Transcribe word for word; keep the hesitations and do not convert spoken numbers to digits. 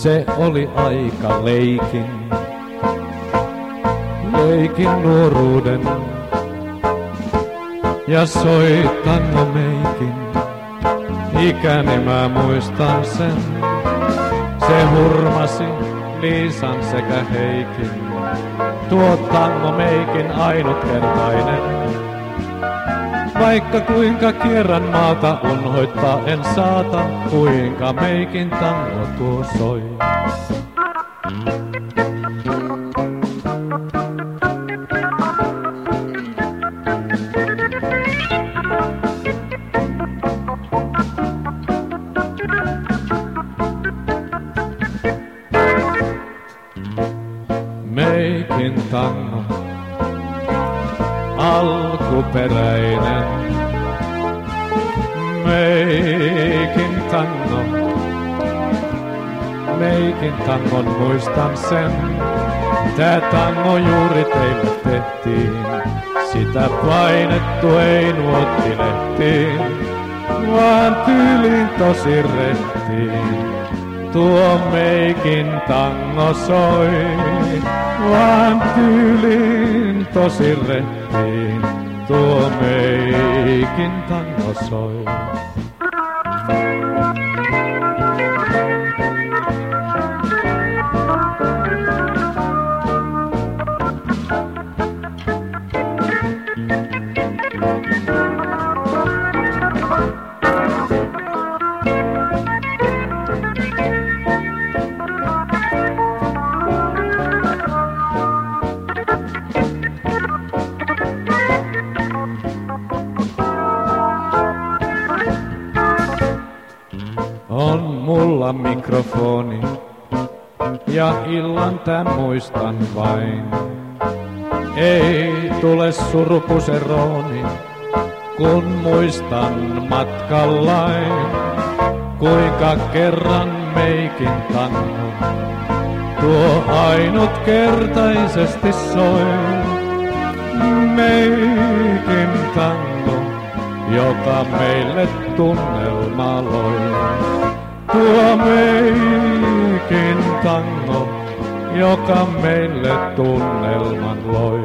Se oli aika leikin, leikin nuoruuden. Ja soi tango meikin, ikäni mä muistan sen. Se hurmasi Liisan sekä Heikin, tuo tango meikin ainutkertainen. Vaikka kuinka kierran maata unhoittaa en saata, kuinka meikin tango tuo soi. Meikin tango, alkuperäinen. Meikin tango, meikin tangon muistan sen. Tää tango juuri teille tehtiin, sitä painettu ei nuottilehtiin, vaan tyyliin tosi rettiin. Tuo meikin tango soi, vaan tyyliin tosi rettiin. Tuo meikin tango soi. On mulla mikrofoni ja illan tän muistan vain. Ei tule surupuserooni, kun muistan matkallain, kuinka kerran meikin tango tuo ainutkertaisesti soi. Meikin tango, joka meille tunnelma loi. Tuo meikin tango, joka meille tunnelman loi.